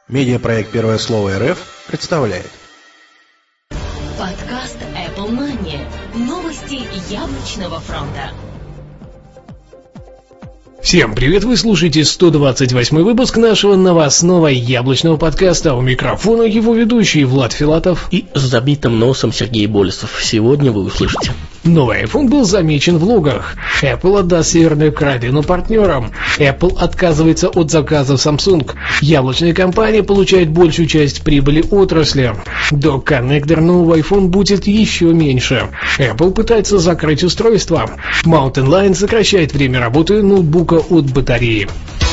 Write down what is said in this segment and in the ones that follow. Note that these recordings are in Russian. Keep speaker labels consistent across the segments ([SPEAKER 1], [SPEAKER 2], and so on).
[SPEAKER 1] Медиапроект «Первое слово РФ» представляет.
[SPEAKER 2] Подкаст Apple Money. Новости яблочного фронта.
[SPEAKER 3] Всем привет, вы слушаете 128 выпуск нашего новостного яблочного подкаста. У микрофона его ведущий Влад Филатов
[SPEAKER 4] и с забитым носом Сергей Болесов. Сегодня вы услышите.
[SPEAKER 3] Новый iPhone был замечен в логах. Apple отдаст Северную Каролину партнерам. Apple отказывается от заказов Samsung. Яблочная компания получает большую часть прибыли отрасли. Док-коннектор нового iPhone будет еще меньше. Apple пытается закрыть устройство. Mountain Lion сокращает время работы ноутбука от батареи.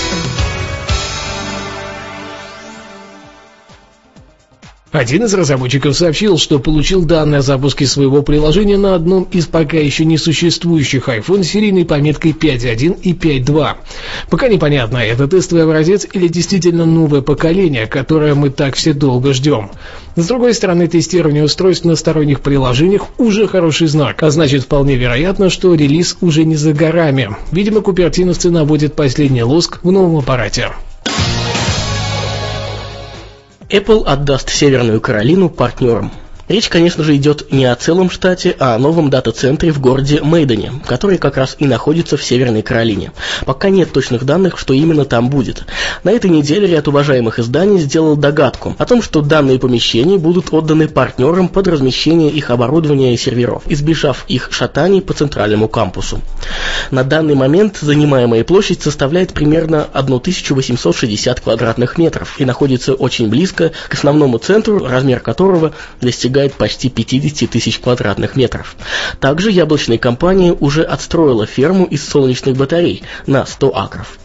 [SPEAKER 3] Один из разработчиков сообщил, что получил данные о запуске своего приложения на одном из пока еще не существующих iPhone с серийной пометкой 5.1 и 5.2. Пока непонятно, это тестовый образец или действительно новое поколение, которое мы так все долго ждем. С другой стороны, тестирование устройств на сторонних приложениях уже хороший знак, а значит вполне вероятно, что релиз уже не за горами. Видимо, купертиновцы наводят последний лоск в новом аппарате.
[SPEAKER 4] Apple отдаст Северную Каролину партнерам. Речь, конечно же, идет не о целом штате, а о новом дата-центре в городе Мейдене, который как раз и находится в Северной Каролине. Пока нет точных данных, что именно там будет. На этой неделе ряд уважаемых изданий сделал догадку о том, что данные помещения будут отданы партнерам под размещение их оборудования и серверов, избежав их шатаний по центральному кампусу. На данный момент занимаемая площадь составляет примерно 1860 квадратных метров и находится очень близко к основному центру, размер которого достигает почти 50 тысяч квадратных метров. Также яблочная компания уже отстроила ферму из солнечных батарей на 100 акров.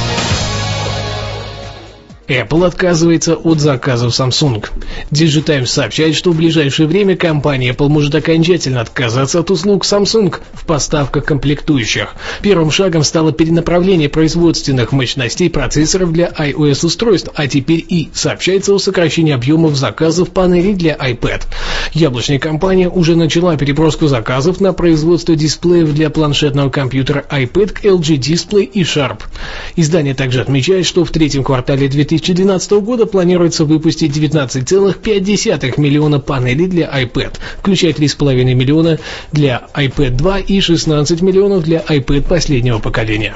[SPEAKER 3] Apple отказывается от заказов Samsung. DigiTimes сообщает, что в ближайшее время компания Apple может окончательно отказаться от услуг Samsung в поставках комплектующих. Первым шагом стало перенаправление производственных мощностей процессоров для iOS-устройств, а теперь и сообщается о сокращении объемов заказов панелей для iPad. Яблочная компания уже начала переброску заказов на производство дисплеев для планшетного компьютера iPad к LG Display и Sharp. Издание также отмечает, что в третьем квартале 2012 года планируется выпустить 19,5 миллиона панелей для iPad, включая 3,5 миллиона для iPad 2 и 16 миллионов для iPad последнего поколения.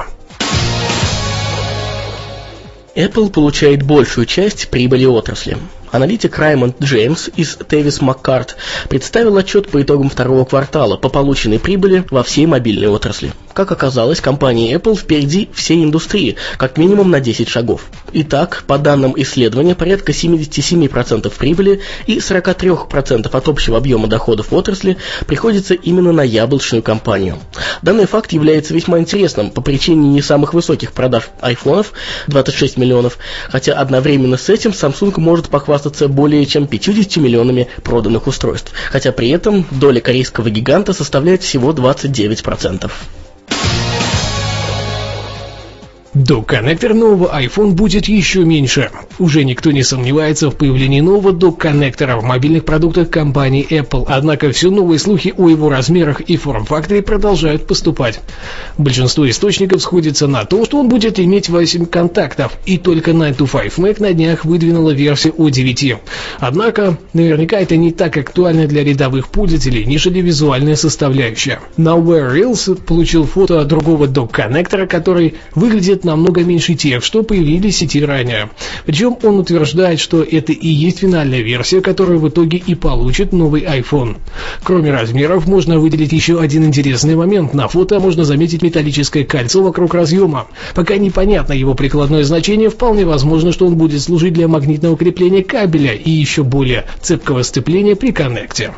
[SPEAKER 4] Apple получает большую часть прибыли отрасли. Аналитик Раймонд Джеймс из Тевис Маккарт представил отчет по итогам второго квартала по полученной прибыли во всей мобильной отрасли. Как оказалось, компания Apple впереди всей индустрии, как минимум на 10 шагов. Итак, по данным исследования, порядка 77% прибыли и 43% от общего объема доходов в отрасли приходится именно на яблочную компанию. Данный факт является весьма интересным по причине не самых высоких продаж айфонов, 26 миллионов, хотя одновременно с этим Samsung может похвастаться более чем 50 миллионами проданных устройств, хотя при этом доля корейского гиганта составляет всего 29%.
[SPEAKER 3] Док-коннектор нового iPhone будет еще меньше. Уже никто не сомневается в появлении нового док-коннектора в мобильных продуктах компании Apple. Однако все новые слухи о его размерах и форм-факторе продолжают поступать. Большинство источников сходится на том, что он будет иметь 8 контактов, и только 9to5Mac на днях выдвинула версию о 9. Однако, наверняка это не так актуально для рядовых пользователей, нежели визуальная составляющая. Nowhere Reels получил фото другого док-коннектора, который выглядит намного меньше тех, что появились в сети ранее. Причем он утверждает, что это и есть финальная версия, которую в итоге и получит новый iPhone. Кроме размеров, можно выделить еще один интересный момент. На фото можно заметить металлическое кольцо вокруг разъема. Пока непонятно его прикладное значение, вполне возможно, что он будет служить для магнитного крепления кабеля и еще более цепкого сцепления при коннекте.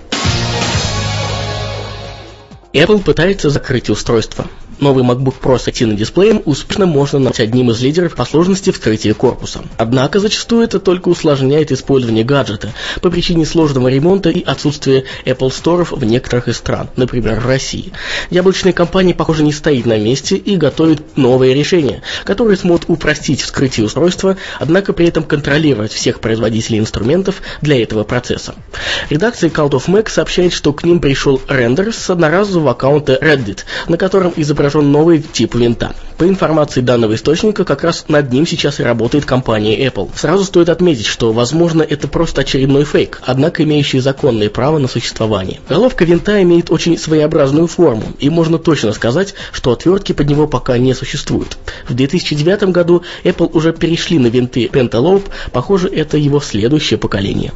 [SPEAKER 4] Apple пытается закрыть устройство. Новый MacBook Pro с Retina дисплеем успешно можно назвать одним из лидеров по сложности вскрытия корпуса. Однако зачастую это только усложняет использование гаджета по причине сложного ремонта и отсутствия Apple Store в некоторых из стран, например, в России. Яблочная компания, похоже, не стоит на месте и готовит новые решения, которые смогут упростить вскрытие устройства, однако при этом контролировать всех производителей инструментов для этого процесса. Редакция Cult of Mac сообщает, что к ним пришел рендер с одноразового аккаунта Reddit, на котором изображен изображен новый тип винта. По информации данного источника, как раз над ним сейчас и работает компания Apple. Сразу стоит отметить, что, возможно, это просто очередной фейк, однако имеющий законное право на существование. Головка винта имеет очень своеобразную форму, и можно точно сказать, что отвертки под него пока не существует. В 2009 году Apple уже перешли на винты Pentalobe, похоже, это его следующее поколение.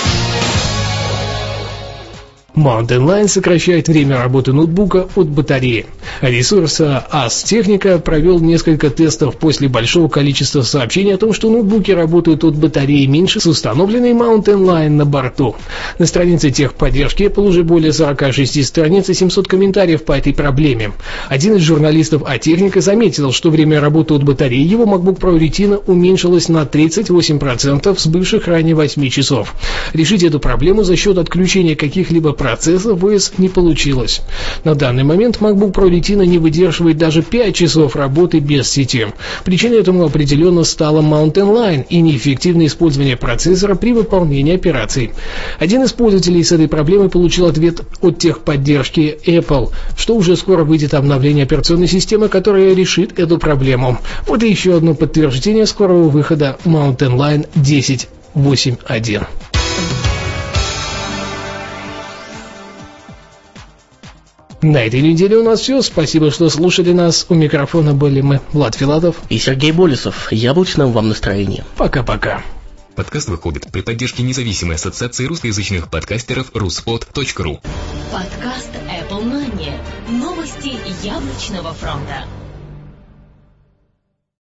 [SPEAKER 3] Mountain Lion сокращает время работы ноутбука от батареи. Ресурс AS Техника провел несколько тестов после большого количества сообщений о том, что ноутбуки работают от батареи меньше с установленной Mountain Lion на борту. На странице техподдержки Apple уже более 46 страниц и 700 комментариев по этой проблеме. Один из журналистов Техника заметил, что время работы от батареи его MacBook Pro Retina уменьшилось на 38% с бывших ранее 8 часов. Решить эту проблему за счет отключения каких-либо процессов в OS не получилось. На данный момент MacBook Pro Retina не выдерживает даже 5 часов работы без сети. Причиной этому определенно стала Mountain Lion и неэффективное использование процессора при выполнении операций. Один из пользователей с этой проблемой получил ответ от техподдержки Apple, что уже скоро выйдет обновление операционной системы, которое решит эту проблему. Вот и еще одно подтверждение скорого выхода Mountain Lion 10.8.1. На этой неделе у нас все. Спасибо, что слушали нас. У микрофона были мы, Влад Филатов
[SPEAKER 4] и Сергей Болесов. Яблочного вам настроения.
[SPEAKER 3] Пока-пока.
[SPEAKER 5] Подкаст выходит при поддержке независимой ассоциации русскоязычных подкастеров ruspod.ru.
[SPEAKER 2] Подкаст Apple Money. Новости яблочного фронта.